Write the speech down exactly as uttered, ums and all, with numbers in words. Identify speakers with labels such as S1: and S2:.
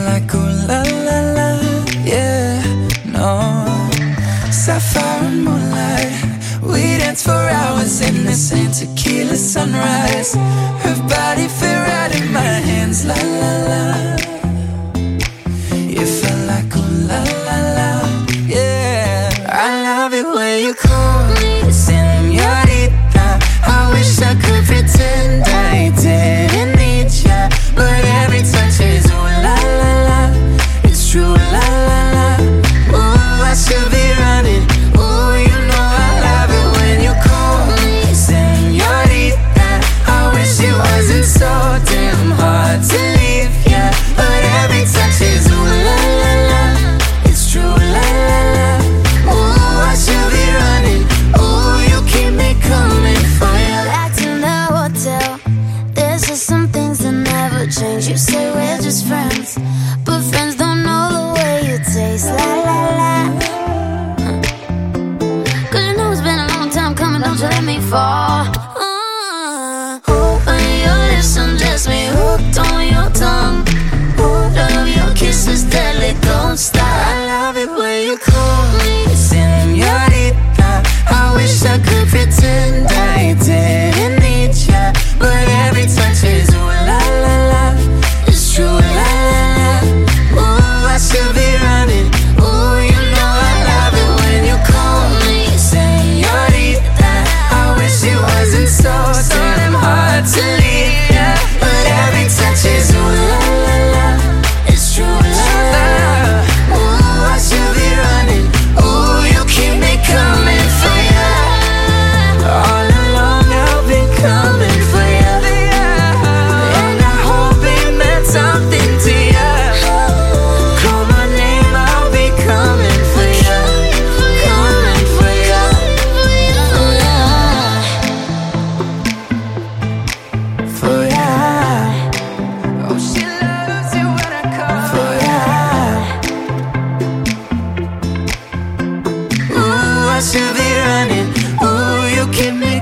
S1: like ooh la la la, yeah, no. Sapphire and moonlight, we dance for hours in the same tequila sunrise. Her body fit right in my hands, la la la. You feel like ooh la la la, yeah. I love it when you call me señorita. I wish I could pretend I didn't need ya, but every touch is ooh la la la. It's true, la la la. Ooh, I should be running. Ooh, you know I love it when you call me señorita. I wish it wasn't so damn hard to leave ya, but every touch is ooh la la la. It's true, la la la. Ooh, I should be running. Ooh, you keep me coming for ya.
S2: Back to the hotel, there's just some things that never change. You say we're just friends, but friends don't know the way you taste, la la la. Cause you know it's been a long time coming, don't you let me fall. uh, Open your lips, undress me, hooked on your tongue. Ooh, love your kisses deadly, don't stop.
S1: I love it when you call me señorita. I wish I could pretend I didn't need ya, but every touch is ooh la la la. It's true, la la la. Ooh, I should be running. Ooh, you know I love it when you call me señorita. I wish it wasn't so damn hard to leave ya, but every touch is ooh la la la. It's true, la la la. Ooh, I should be running. Ooh, you keep me coming for ya. All along I've been coming for ya, and I hope it meant something to ya. Call my name, I'll be coming for ya, coming for ya. For ya. Oh, she loves it when I call for ya. Ooh, I should be running. Ooh, you keep me